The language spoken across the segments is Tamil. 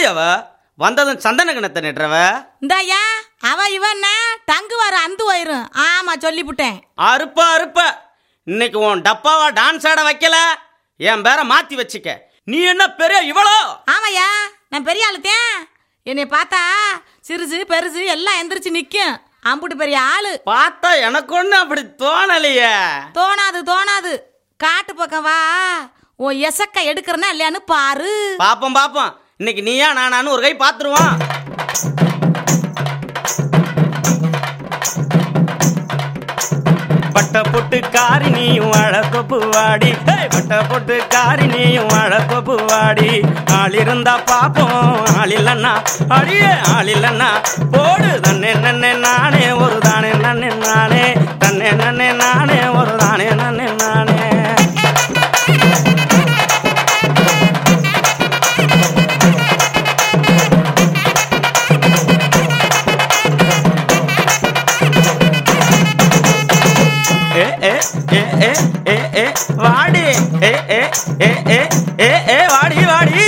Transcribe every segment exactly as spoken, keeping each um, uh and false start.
அவ வந்ததும் சந்தன கிணத்தை நெட்டுறவ இந்தாயா அவ இவன் டங்கு வர அந்து வயிரும். ஆமா சொல்லிவிட்டேன். அறுப்ப அறுப்ப இன்னைக்கு உன் டப்பாவா டான்ஸ் ஆட வைக்கல, என் பேரை மாத்தி வச்சுக்க. நீ என்ன பெரிய இவளோ? ஆமாயா நான் பெரிய ஆளுத்தேன். என்னை பார்த்தா சிறுசு பெருசு எல்லாம் எந்திரிச்சு நிக்கும். அம்புட்டு பெரிய ஆளு பார்த்தா எனக்கு ஒண்ணு அப்படி தோணலையே. தோணாது தோணாது. காட்டு பக்கம் வா, ஓ எசக்க எடுக்கிறனா இல்லையான்னு பாரு. பாப்போம் பாப்போம். இன்னைக்கு நீயா நானான்னு ஒரு கை பாத்துருவான். பட்ட பொட்டு காரி நீயும் அழகொப்பு வாடி, பட்ட பொட்டு காரி நீயும் அழகொப்பு வாடி. ஆள் இருந்தா பாப்போம், ஆள் இல்லன்னா அடியே ஆள் இல்லன்னா போடு. தன்னே நன்னே நானே ஒரு தானே நன்னே நானே, தன்னே நன்னே நானே ஒரு தானே நன்னே நானே. வாடி ஏ ஏ ஏ ஏ ஏ ஏ வாடி வாடி.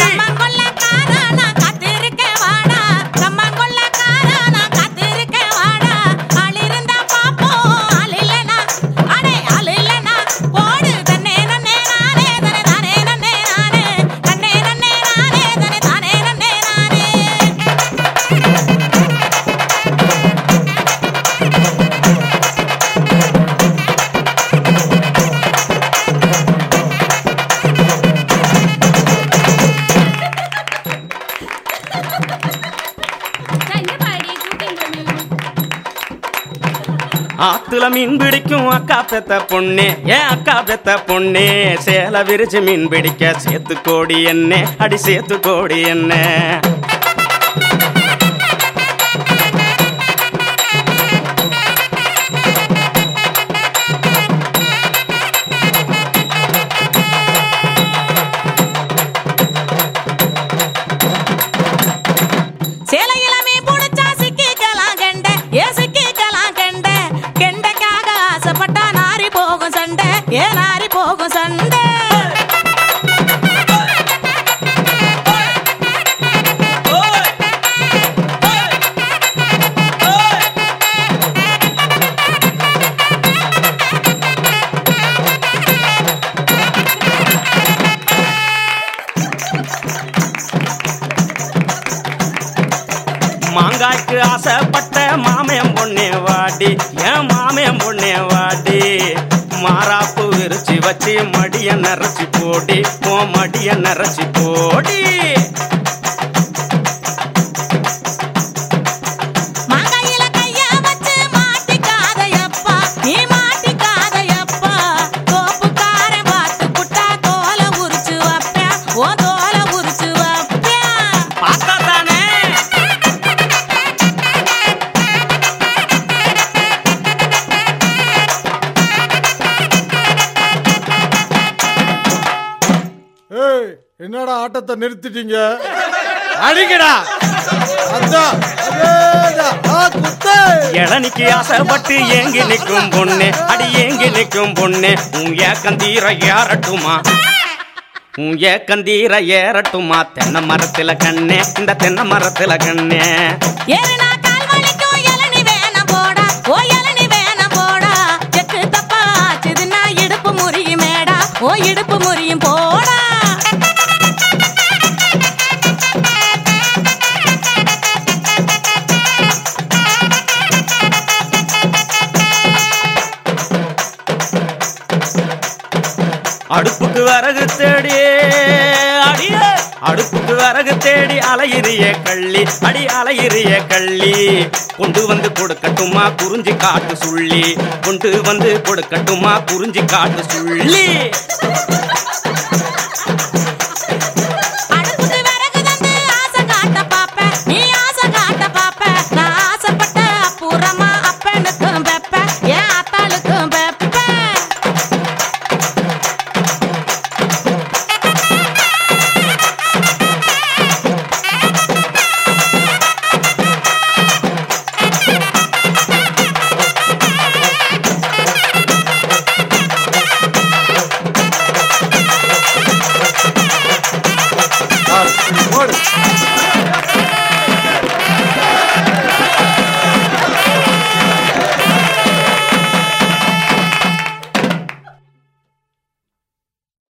ஆத்துல மீன் பிடிக்கும் அக்கா பெத்த பொண்ணே, ஏன் அக்கா பெத்த பொண்ணே. சேல விரிச்சு மீன் பிடிக்க சேத்து கோடி என்ன அடி சேத்து கோடி என்ன. ஏனாரி போகும் சண்டை. மாங்காய்க்கு ஆசைப்பட்ட மாமன் பொண்ணே வாடி, ஏன் மாமன் பொண்ணே வாடி. மாறாப்பு விரிச்சு வச்சு மடிய நரைச்சி போடி, போ மடிய நரைச்சி போடி. மாங்காயில கைய வச்சு மாட்டிக்காதையப்பா, நீ மாட்டிக்காதையப்பா. தோப்புக்காரன் பார்த்து புட்டா தோலை உரிச்சு வைப்பேன், ஓ தோலை உரிச்சு வைப்பேன். பார்த்தா தானே என்னடா ஆட்டத்தை நிறுத்திட்டீங்க? அடிக்கடா. இளநிக்கு ஆசைப்பட்டு ஏங்கி நிற்கும் பொண்ணு, அடி ஏங்கி நிற்கும் பொண்ணு. உன் ஏக்கந்தீர ஏறட்டுமா, உன் ஏக்கந்தீர ஏறட்டுமா. தென்னை மரத்துல கண்ணே, இந்த தென்னை மரத்துல கண்ணே. ஏறுனா கால் வலிக்கும் இளநி வேணாம் போடா, ஓ இளநி வேணாம் போடா. செக்கு தப்பா ஆச்சுதுன்னா இடுப்பு முறியும் மேடா, ஓ இடுப்பு முறியும் போடா. அடுப்புக்கு வரகு தேடி அடிய, அடுப்புக்கு வரகு தேடி அலையிறிய கள்ளி, அடி அலையிறிய கள்ளி. கொண்டு வந்து கொடுக்கட்டுமா குறிஞ்சி காட்டு சுள்ளி, கொண்டு வந்து கொடுக்கட்டுமா குறிஞ்சி காட்டு சுள்ளி. What?